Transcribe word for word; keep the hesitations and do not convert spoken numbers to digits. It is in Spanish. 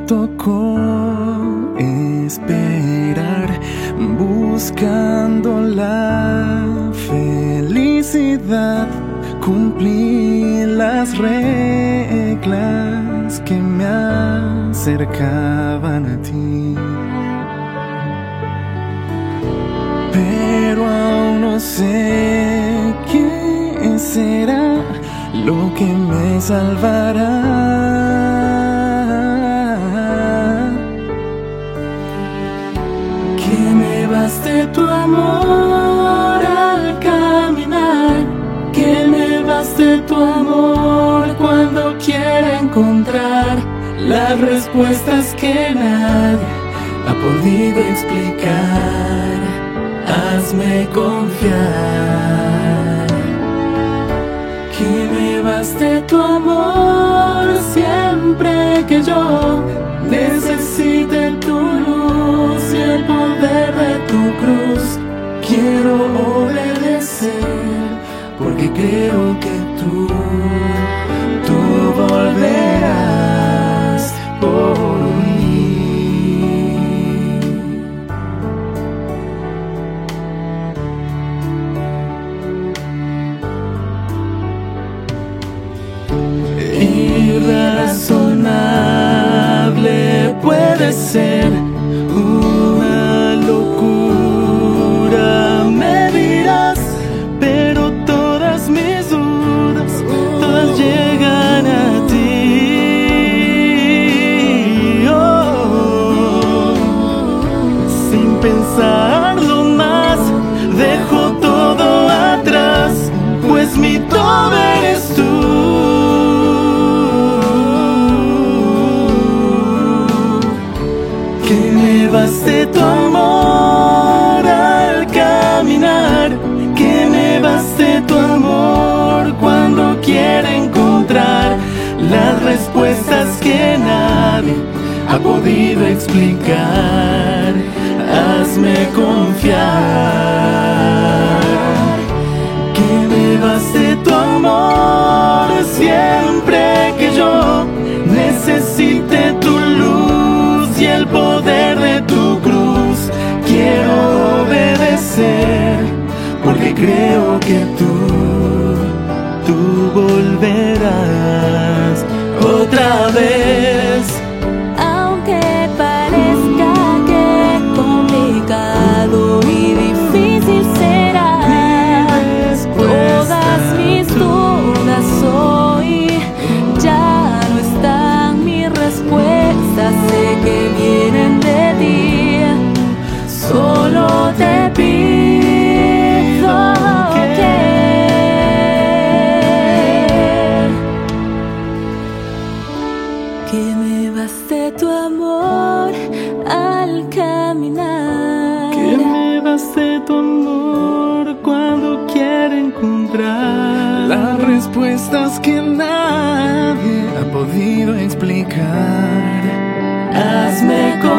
tocó esperar, buscando la felicidad. Cumplí las reglas que me acercaban a ti, pero aún no sé qué será lo que me salvará. Que me baste tu amor al caminar, que me baste tu amor cuando quiera encontrar las respuestas que nadie ha podido explicar. Hazme confiar. Que me baste tu amor siempre que yo necesite tu luz y el poder de tu cruz. Quiero obedecer porque creo que tú, tú volverás por mí. Irrazonable puede ser, una locura me dirás, pero todas mis dudas, todas llegan a ti. Oh, sin pensarlo más, dejo todo atrás, pues mi todo eres tú. Que me baste tu amor al caminar, que me baste tu amor cuando quiera encontrar las respuestas que nadie ha podido explicar. Hazme confiar. Que me baste tu amor siempre que yo necesite tu luz y el poder de tu cruz. Quiero obedecer porque creo que tú, tú volverás otra vez. Aunque parezca que complicado y difícil será, todas mis dudas hoy ya no están. Mis respuestas sé que vienen de ti. Solo te pido que, que me baste tu amor al caminar, Que me baste tu amor cuando quiera encontrar las respuestas que nadie ha podido explicar. Hazme confiar.